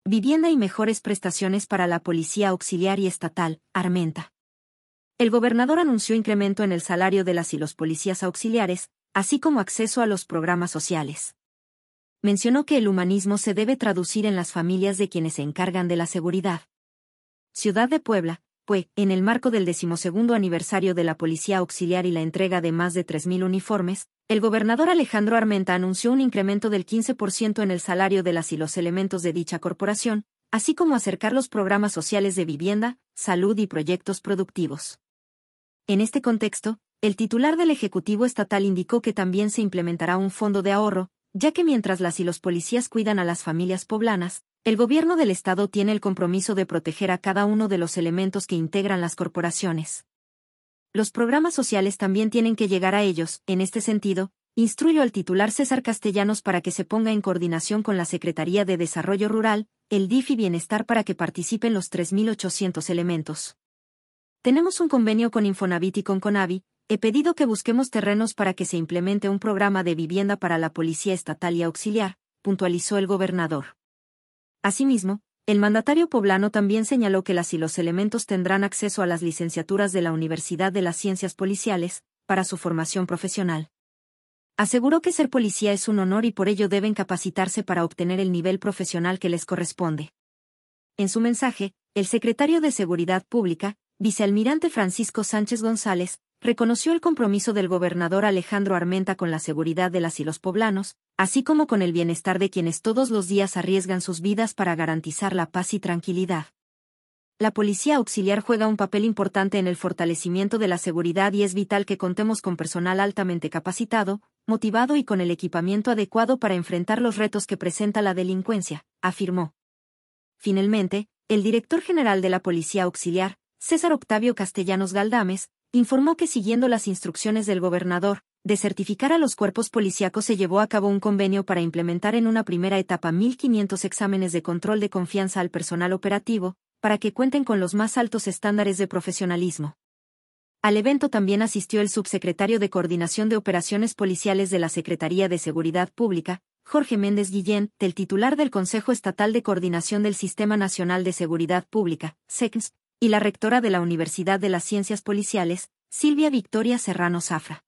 vivienda y mejores prestaciones para la Policía Auxiliar y Estatal, Armenta. El gobernador anunció incremento en el salario de las y los policías auxiliares, así como acceso a los programas sociales. Mencionó que el humanismo se debe traducir en las familias de quienes se encargan de la seguridad. Ciudad de Puebla, en el marco del 12º aniversario de la Policía Auxiliar y la entrega de más de 3.000 uniformes, el gobernador Alejandro Armenta anunció un incremento del 15% en el salario de las y los elementos de dicha corporación, así como acercar los programas sociales de vivienda, salud y proyectos productivos. En este contexto, el titular del Ejecutivo Estatal indicó que también se implementará un fondo de ahorro, ya que mientras las y los policías cuidan a las familias poblanas, el gobierno del Estado tiene el compromiso de proteger a cada uno de los elementos que integran las corporaciones. Los programas sociales también tienen que llegar a ellos. En este sentido, instruyó al titular César Castellanos para que se ponga en coordinación con la Secretaría de Desarrollo Rural, el DIF y Bienestar para que participen los 3.800 elementos. Tenemos un convenio con Infonavit y con Conavi. He pedido que busquemos terrenos para que se implemente un programa de vivienda para la Policía Estatal y Auxiliar, puntualizó el gobernador. Asimismo, el mandatario poblano también señaló que las y los elementos tendrán acceso a las licenciaturas de la Universidad de las Ciencias Policiales, para su formación profesional. Aseguró que ser policía es un honor y por ello deben capacitarse para obtener el nivel profesional que les corresponde. En su mensaje, el secretario de Seguridad Pública, vicealmirante Francisco Sánchez González, reconoció el compromiso del gobernador Alejandro Armenta con la seguridad de las y los poblanos, así como con el bienestar de quienes todos los días arriesgan sus vidas para garantizar la paz y tranquilidad. La Policía Auxiliar juega un papel importante en el fortalecimiento de la seguridad y es vital que contemos con personal altamente capacitado, motivado y con el equipamiento adecuado para enfrentar los retos que presenta la delincuencia, afirmó. Finalmente, el director general de la Policía Auxiliar, César Octavio Castellanos Galdames, informó que siguiendo las instrucciones del gobernador, de certificar a los cuerpos policíacos se llevó a cabo un convenio para implementar en una primera etapa 1.500 exámenes de control de confianza al personal operativo, para que cuenten con los más altos estándares de profesionalismo. Al evento también asistió el subsecretario de Coordinación de Operaciones Policiales de la Secretaría de Seguridad Pública, Jorge Méndez Guillén, del titular del Consejo Estatal de Coordinación del Sistema Nacional de Seguridad Pública, SECNSP, y la rectora de la Universidad de las Ciencias Policiales, Silvia Victoria Serrano Zafra.